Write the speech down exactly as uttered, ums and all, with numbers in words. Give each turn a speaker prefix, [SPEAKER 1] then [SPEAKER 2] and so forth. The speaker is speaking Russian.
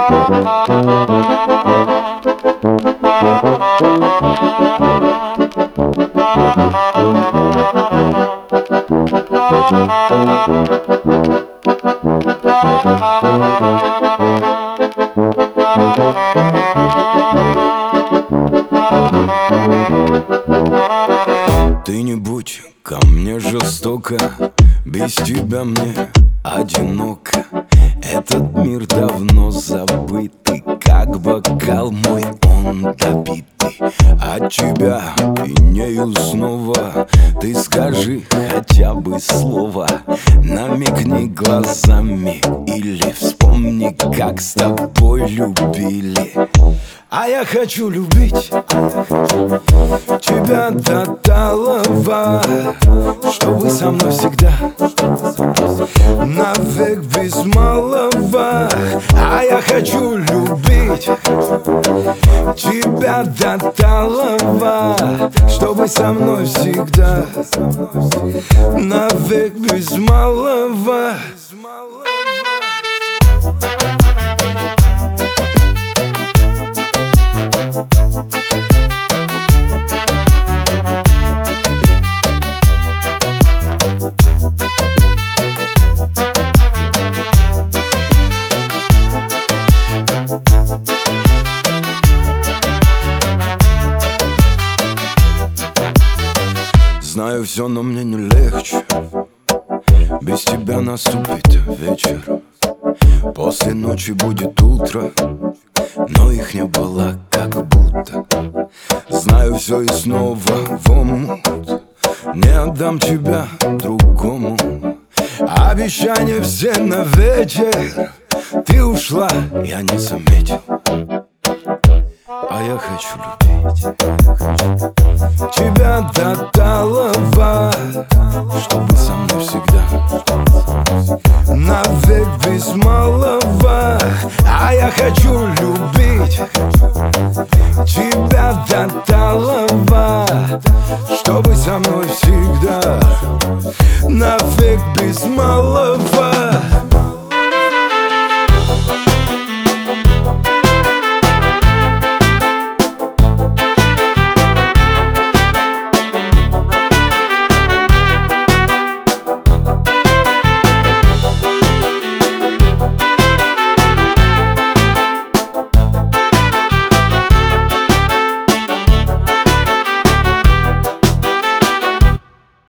[SPEAKER 1] Ты не будь ко мне жестоко, без тебя мне одиноко. Этот мир давно забытый, как бокал мой он допитый. От тебя пьянею снова. Ты скажи хотя бы слово, намекни глазами или вспомни, как с тобой любили. А я хочу любить тебя до талого, чтобы со мной всегда, навек без малого. А я хочу любить тебя до талого, чтобы со мной всегда, навек без малого. Знаю все, но мне не легче. Без тебя наступит вечер, после ночи будет утро, но их не было как будто. Знаю все и снова в омут, не отдам тебя другому. Обещания все на вечер, ты ушла, я не заметил. А я хочу любить тебя до талого, чтобы со мной всегда, навек без малого. А я хочу любить тебя до талого, чтобы со мной всегда, навек без малого.